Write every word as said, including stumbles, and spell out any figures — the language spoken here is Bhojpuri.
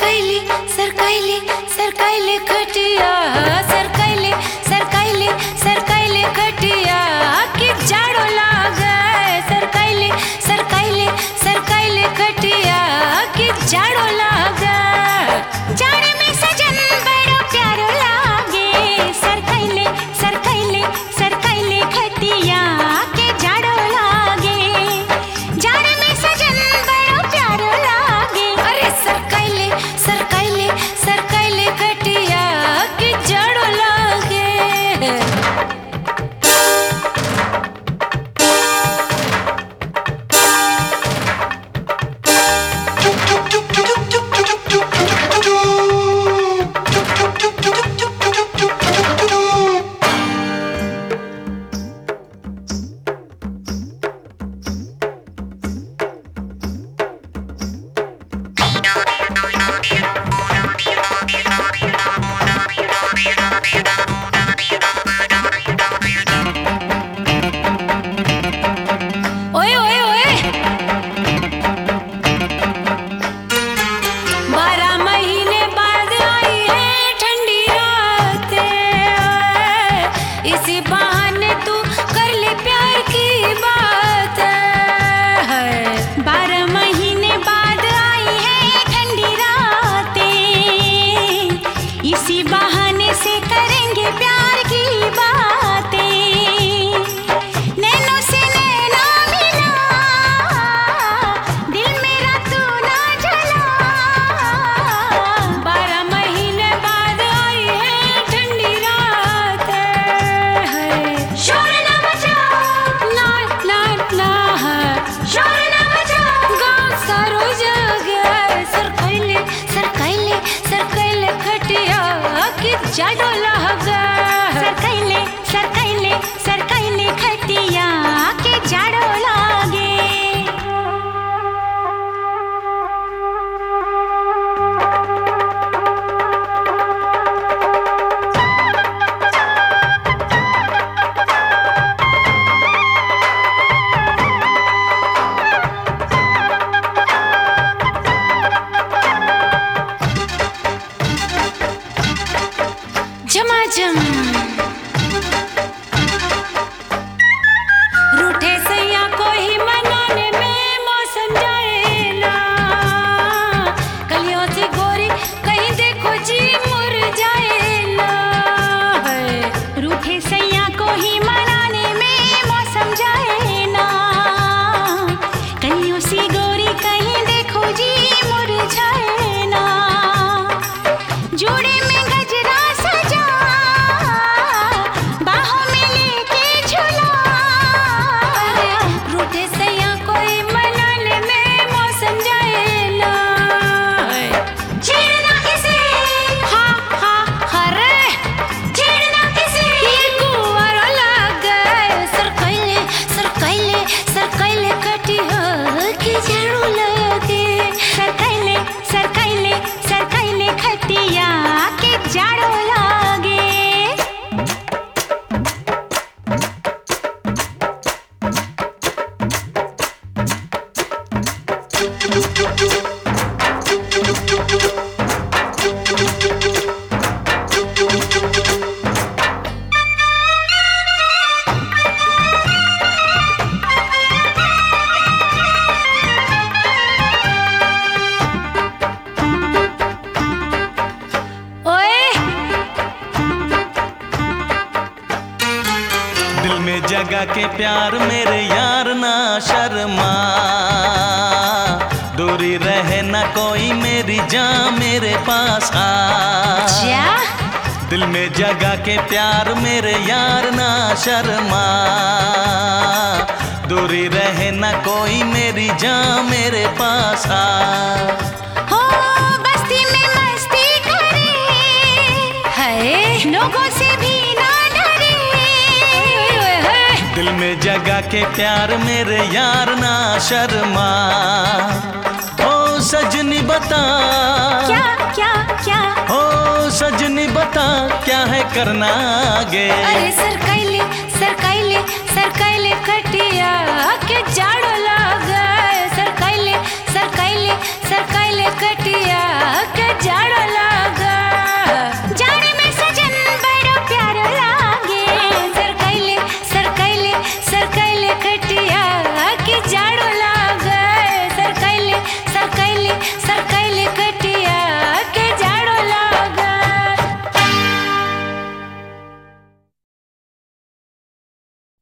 सरकाइले सरकाइले सरकाइले खटिया सरकाइले सरकाइले सरकाइले खटिया कि जाड़ो लागे सरकाइले सरकाइले सरकाइले खटिया कि जाड़ो लागे जाड़े में सजन बड़ो प्यारो लागे सरकाइले सरकाइले सरकाइले खटिया के जाड़ो लागे जाड़े में सजन बड़ो प्यारो लागे अरे सरकाइले सरकाइले सरकाइले खटिया के जाड़ो लागे ओए ओए ओए बारह महीने बाद आई है ठंडी रात इसी बहाने तू कर ले प्यार की बात बारह महीने बाद आई है ठंडी रात इसी बहाने से करेंगे प्यार की बातें नैनों से नैना मिला दिल मेरा तू ना जला बारह महीने बाद आई है ठंडी रात है शोर ना मचा ला ला ला शोर ना मचा गाँव सारो जगह सरकाइले सरकाइले सरकाइले खटिया कि जाड़ो लागे सरकाइले सरकाइले सरकाइले खटिया के जाड़ो लागे झमाझम रूठे सैया को ही मनाने में मौसम जाएला कलियों से गोरी कहीं देखो जी मुरझाएला रूठे सैया को ही मनाने में मौसम जाएला कलियों सी गोरी कहीं देखो जी मुरझाएला जोड़े में गजरा सजा बाहों में लेके झूला रूठे सैया कोई मनाने में मौसम जाएला छेड़ना किसे हाँ हाँ हरे छेड़ना किसे ये कुंवारा लागे सरकाइले सरकाइले सरकाइले खटिया के जाड़ो लागे सरकाइले सरकाइले सरकाइले खटिया के जाड़ो लागे ओए दिल में जगा के प्यार मेरे यार ना शर्मा दूरी रहे ना कोई मेरी जान मेरे पास आ क्या दिल में जगा के प्यार मेरे यार ना शर्मा दूरी रहे ना कोई मेरी जान मेरे पास आ हो बस्ती में मस्ती करे है लोगों से भी ना डरे दिल में जगा के प्यार मेरे यार ना शर्मा ओ सजनी बता क्या क्या क्या ओ सजनी बता क्या है करना आगे अरे सरकाइले सरकाइले सरकाइले खटिया के जाड़ो